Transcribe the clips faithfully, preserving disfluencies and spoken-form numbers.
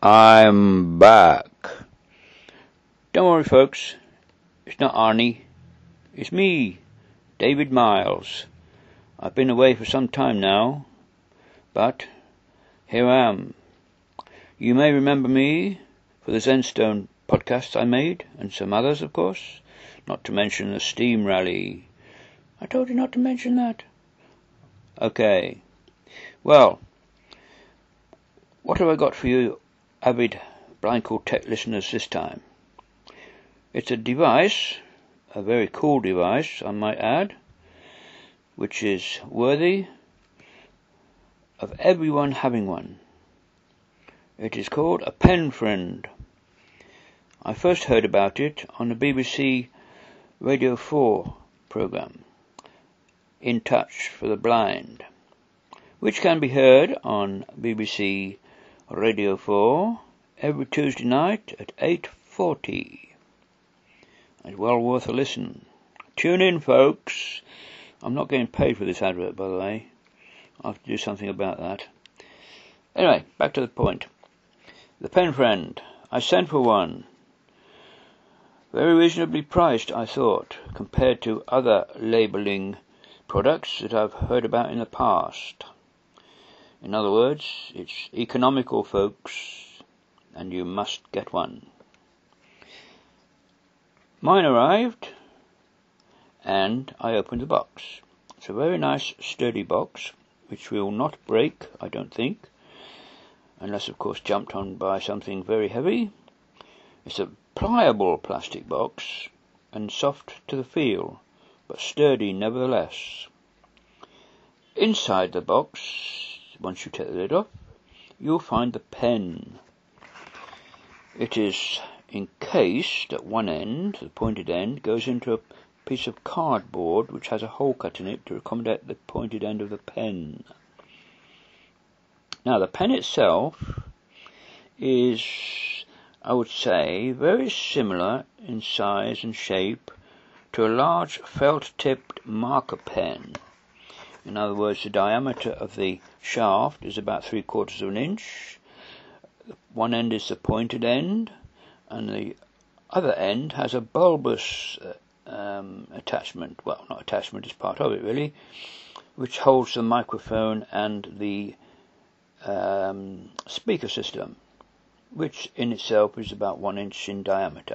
I'm back. Don't worry, folks. It's not Arnie. It's me, David Miles. I've been away for some time now, but here I am. You may remember me for the Zenstone podcast I made, and some others, of course, not to mention the Steam Rally. I told you not to mention that. Okay. Well, what have I got for you, avid Blind Call Tech listeners, this time? It's a device, a very cool device, I might add, which is worthy of everyone having one. It is called a Pen Friend. I first heard about it on the B B C Radio four programme, In Touch for the Blind, which can be heard on B B C Radio four every Tuesday night at eight forty. It's well worth a listen. Tune in, folks. I'm not getting paid for this advert, by the way. I'll have to do something about that. Anyway, back to the point. The Pen Friend. I sent for one. Very reasonably priced, I thought, compared to other labelling products that I've heard about in the past. In other words, it's economical, folks, and you must get one. Mine arrived, and I opened the box. It's a very nice, sturdy box, which will not break, I don't think, unless, of course, jumped on by something very heavy. It's a pliable plastic box, and soft to the feel, but sturdy nevertheless. Inside the box, once you take the lid off, you'll find the pen. It is encased at one end. The pointed end goes into a piece of cardboard which has a hole cut in it to accommodate the pointed end of the pen. Now, the pen itself is, I would say, very similar in size and shape to a large felt-tipped marker pen. In other words, the diameter of the shaft is about three quarters of an inch. One end is the pointed end, and the other end has a bulbous uh, um, attachment. Well, not attachment, it's part of it really, which holds the microphone and the um, speaker system, which in itself is about one inch in diameter.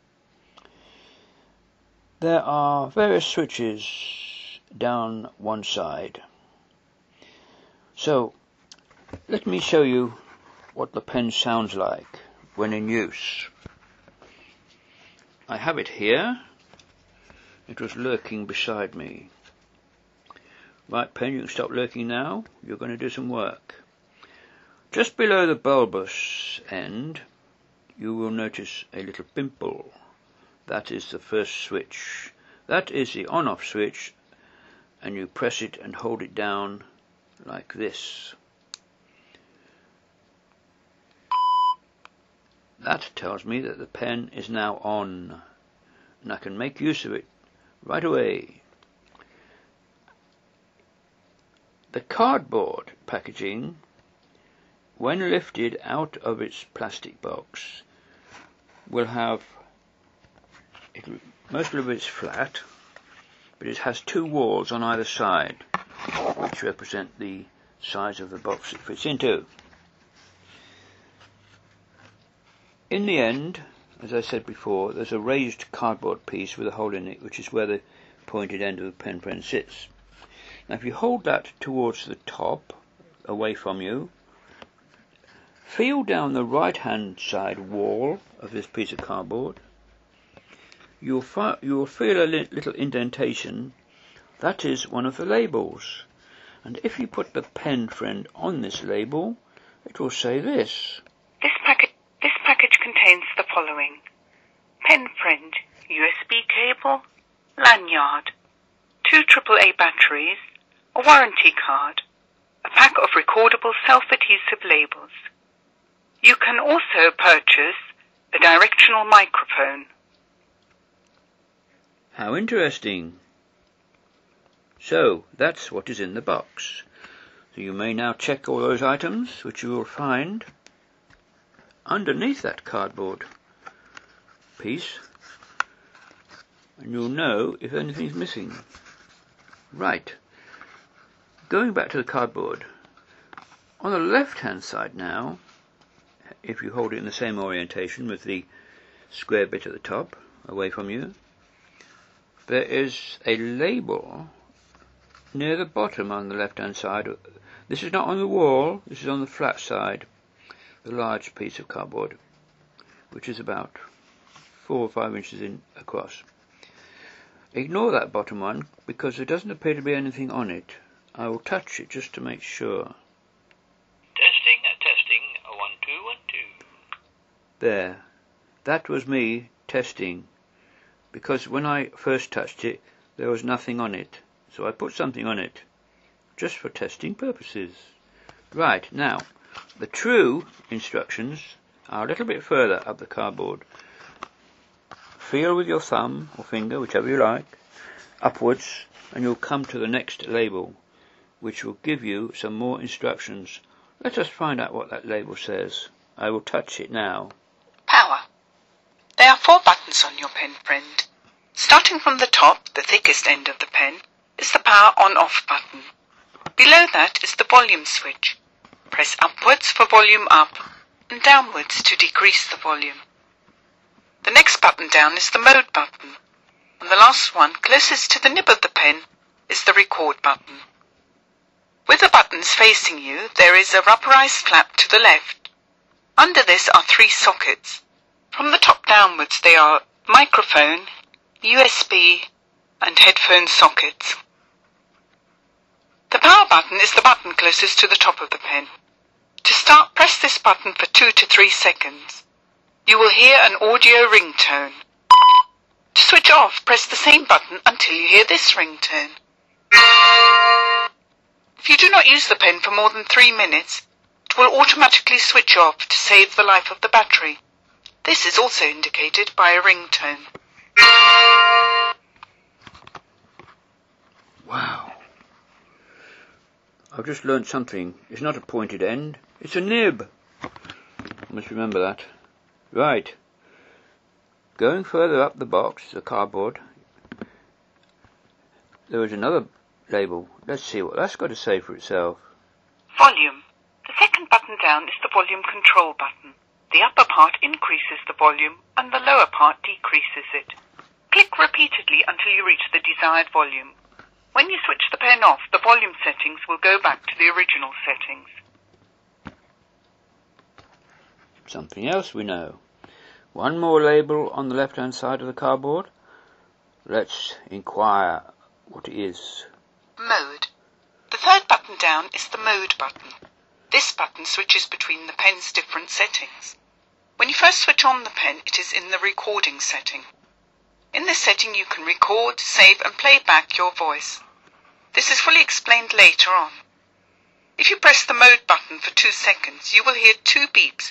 There are various switches down one side. So, let me show you what the pen sounds like when in use. I have it here. It was lurking beside me. Right, pen, you can stop lurking now. You're going to do some work. Just below the bulbous end, you will notice a little pimple. That is the first switch. That is the on-off switch, and you press it and hold it down like this. That tells me that the pen is now on, and I can make use of it right away. The cardboard packaging, when lifted out of its plastic box, will have, it, most of it is flat, but it has two walls on either side, which represent the size of the box it fits into. In the end, as I said before, there's a raised cardboard piece with a hole in it, which is where the pointed end of the pen friend sits. Now, if you hold that towards the top, away from you, feel down the right-hand side wall of this piece of cardboard, you'll, fi- you'll feel a li- little indentation. That is one of the labels. And if you put the pen friend on this label, it will say this. This package, this package contains the following: pen friend, U S B cable, lanyard, two triple A batteries, a warranty card, a pack of recordable self-adhesive labels. You can also purchase a directional microphone. How interesting. So, that's what is in the box. So you may now check all those items, which you will find underneath that cardboard piece, and you'll know if anything's missing. Right. Going back to the cardboard, on the left-hand side now, if you hold it in the same orientation with the square bit at the top, away from you, there is a label near the bottom on the left-hand side. This is not on the wall, this is on the flat side, the large piece of cardboard, which is about four or five inches in across. Ignore that bottom one, because there doesn't appear to be anything on it. I will touch it just to make sure. Testing, uh, testing, uh, one, two, one, two. There. That was me testing, because when I first touched it, there was nothing on it. So I put something on it, just for testing purposes. Right, now, the true instructions are a little bit further up the cardboard. Feel with your thumb or finger, whichever you like, upwards, and you'll come to the next label, which will give you some more instructions. Let us find out what that label says. I will touch it now. Power. There are four buttons on your pen, friend. Starting from the top, the thickest end of the pen, is the power on-off button. Below that is the volume switch. Press upwards for volume up and downwards to decrease the volume. The next button down is the mode button, and the last one, closest to the nib of the pen, is the record button. With the buttons facing you, there is a rubberized flap to the left. Under this are three sockets. From the top downwards they are microphone, U S B, and headphone sockets. The power button is the button closest to the top of the pen. To start, press this button for two to three seconds. You will hear an audio ringtone. To switch off, press the same button until you hear this ringtone. If you do not use the pen for more than three minutes, it will automatically switch off to save the life of the battery. This is also indicated by a ringtone. Wow. I've just learned something. It's not a pointed end, it's a nib. I must remember that. Right. Going further up the box, the cardboard, there is another label. Let's see what that's got to say for itself. Volume. The second button down is the volume control button. The upper part increases the volume and the lower part decreases it. Click repeatedly until you reach the desired volume. When you switch the pen off, the volume settings will go back to the original settings. Something else we know. One more label on the left-hand side of the cardboard. Let's inquire what it is. Mode. The third button down is the mode button. This button switches between the pen's different settings. When you first switch on the pen, it is in the recording setting. In this setting you can record, save and play back your voice. This is fully explained later on. If you press the mode button for two seconds, you will hear two beeps.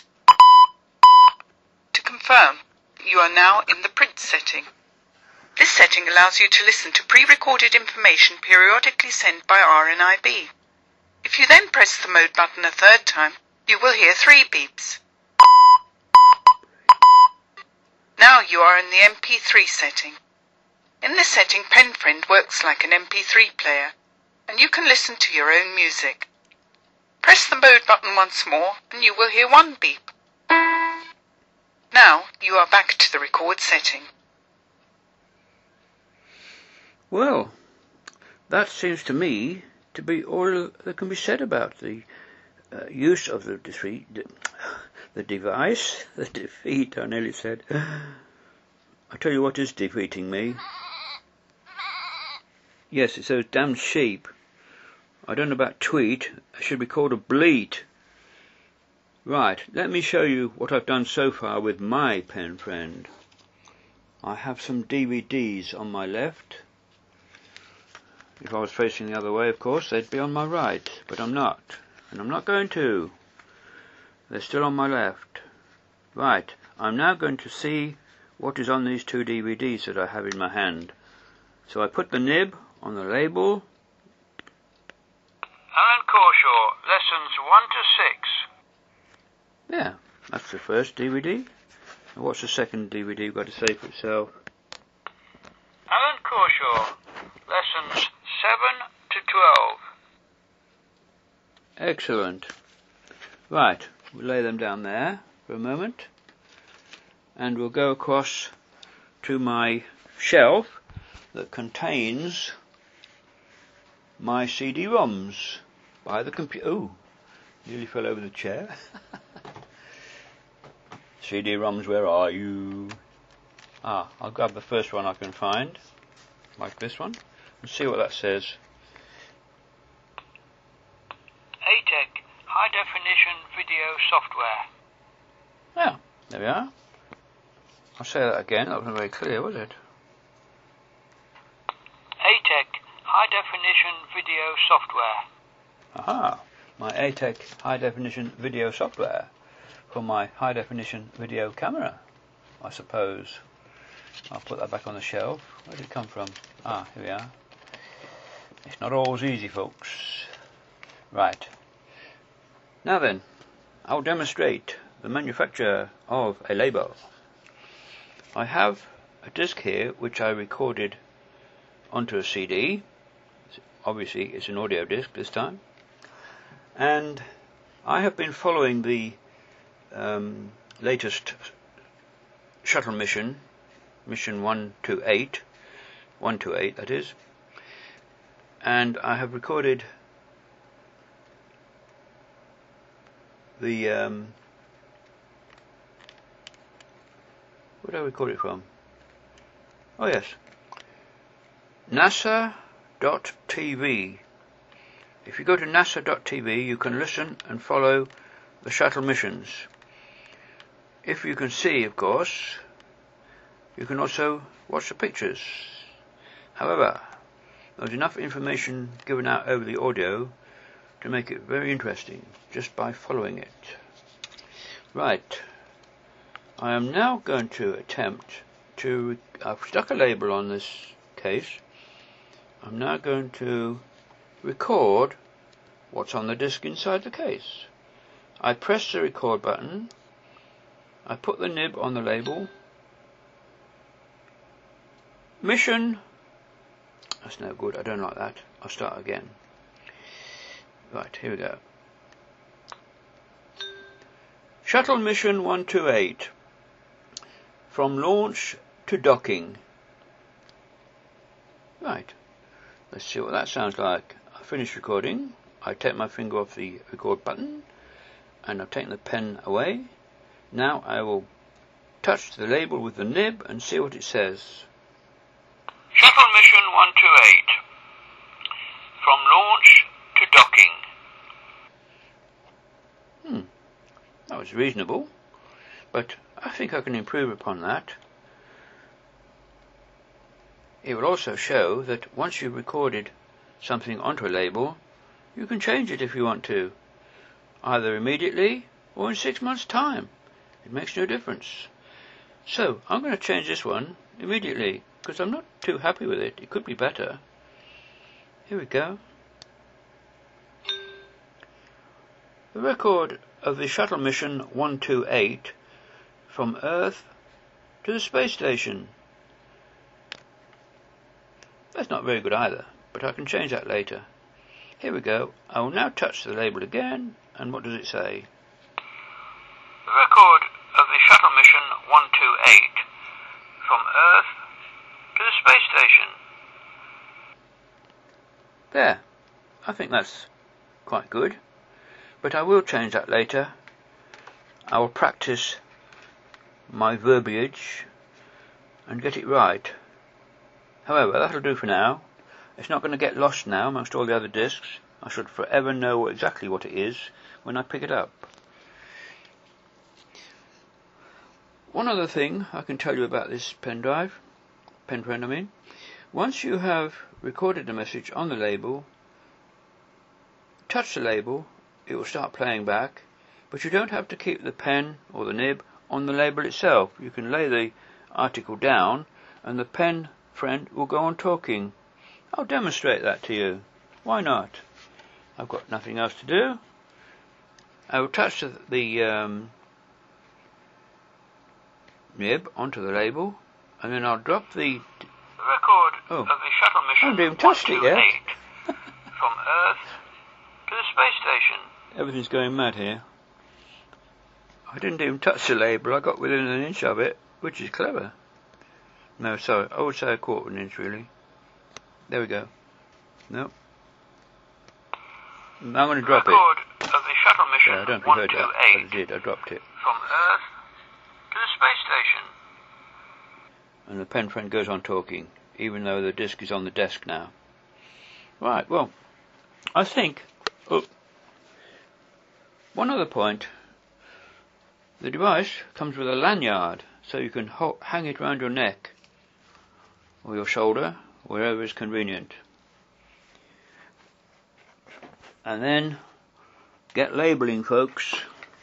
To confirm, you are now in the print setting. This setting allows you to listen to pre-recorded information periodically sent by R N I B. If you then press the mode button a third time, you will hear three beeps. Now you are in the M P three setting. In this setting, PenFriend works like an M P three player, and you can listen to your own music. Press the mode button once more, and you will hear one beep. Now you are back to the record setting. Well, that seems to me to be all that can be said about the uh, use of the defeat, the device, the defeat, I nearly said. I tell you what is defeating me. Yes, it's those damn sheep. I don't know about tweet, it should be called a bleat. Right, let me show you what I've done so far with my PenFriend. I have some D V Ds on my left. If I was facing the other way, of course, they'd be on my right, but I'm not, and I'm not going to. They're still on my left. Right, I'm now going to see what is on these two D V Ds that I have in my hand. So I put the nib on the label. Alan Corshaw, lessons one to six. Yeah, That's the first D V D. And what's the second D V D got to say for itself? Alan Corshaw, lessons seven to twelve. Excellent. Right, we'll lay them down there for a moment. And we'll go across to my shelf that contains my C D ROMs by the computer. Oh, nearly fell over the chair. C D ROMs, where are you? Ah, I'll grab the first one I can find, like this one, and see what that says. A TEC High Definition Video Software. Yeah, there we are. I'll say that again, that wasn't very clear, was it? A TEC High Definition Video Software. Aha, my A TEC High Definition Video Software for my high definition video camera, I suppose. I'll put that back on the shelf. Where did it come from? Ah, here we are. It's not always easy, folks. Right. Now then, I'll demonstrate the manufacture of a label. I have a disc here which I recorded onto a C D. Obviously it's an audio disc this time. And I have been following the um, latest shuttle mission, mission one two eight, one two eight that is, and I have recorded the um, where did I record it from? Oh yes, NASA dot T V. If you go to NASA dot T V, you can listen and follow the shuttle missions. If you can see, of course, you can also watch the pictures. However, there's enough information given out over the audio to make it very interesting just by following it. Right, I am now going to attempt to, I've stuck a label on this case. I'm now going to record what's on the disc inside the case. I press the record button, I put the nib on the label. Mission, that's no good, I don't like that. I'll start again. Right, here we go. Shuttle Mission one two eight. From launch to docking. Right, let's see what that sounds like. I finish recording. I take my finger off the record button and I've taken the pen away. Now I will touch the label with the nib and see what it says. Shuttle Mission one two eight. From launch to docking. Hmm, that was reasonable, but I think I can improve upon that. It will also show that once you've recorded something onto a label, you can change it if you want to, either immediately or in six months' time. It makes no difference. So I'm going to change this one immediately because I'm not too happy with it. It could be better. Here we go. The record of the shuttle mission one two eight from Earth to the space station. That's not very good either, but I can change that later. Here we go. I will now touch the label again, and what does it say? The record of the shuttle mission one two eight from Earth to the space station. There. I think that's quite good, but I will change that later. I will practice my verbiage and get it right. However, that'll do for now. It's not going to get lost now amongst all the other discs. I should forever know exactly what it is when I pick it up. One other thing I can tell you about this pen drive, pen friend I mean, once you have recorded the message on the label, touch the label, it will start playing back, but you don't have to keep the pen or the nib on the label itself. You can lay the article down and the pen friend will go on talking. I'll demonstrate that to you. Why not? I've got nothing else to do. I will touch the, the um, nib onto the label, and then I'll drop the... Record oh. of the shuttle I haven't mission even touched it one two yet. eight from Earth to the space station. Everything's going mad here. I didn't even touch the label, I got within an inch of it, which is clever. No, sorry, I would say a quarter of an inch really. There we go. Nope. Now I'm going to drop Record it. of the shuttle mission Yeah, I don't know if you heard that, but I did, I dropped it. from Earth to the space station. And the pen friend goes on talking, even though the disc is on the desk now. Right, well, I think... Oh, one other point. The device comes with a lanyard, so you can ho- hang it round your neck, or your shoulder, wherever is convenient. And then, get labelling, folks.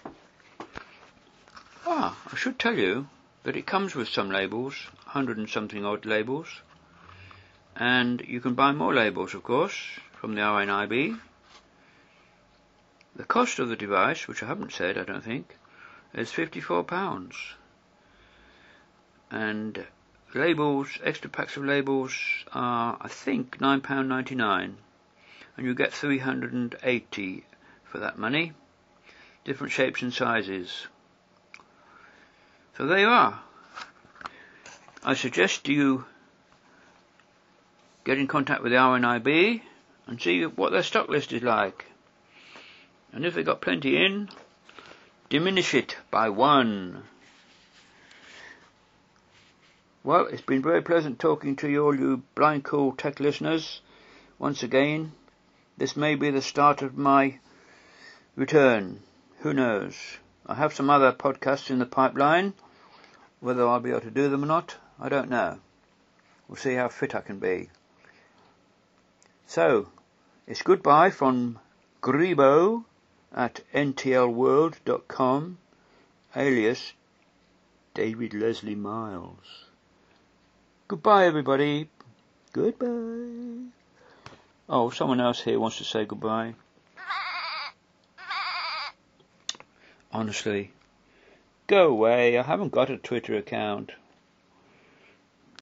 Ah, I should tell you that it comes with some labels, hundred and something odd labels, and you can buy more labels, of course, from the R N I B. The cost of the device, which I haven't said, I don't think, is fifty-four pounds. And labels, extra packs of labels are, I think, nine pounds ninety-nine. And you get three hundred eighty for that money. Different shapes and sizes. So there you are. I suggest you get in contact with the R N I B and see what their stock list is like. And if they've got plenty in, diminish it by one. Well, it's been very pleasant talking to you all, you blind cool tech listeners. Once again, this may be the start of my return. Who knows? I have some other podcasts in the pipeline. Whether I'll be able to do them or not, I don't know. We'll see how fit I can be. So, it's goodbye from Grebo at N T L world dot com, alias David Leslie Miles. Goodbye, everybody. Goodbye. Oh, someone else here wants to say goodbye. Honestly, go away. I haven't got a Twitter account.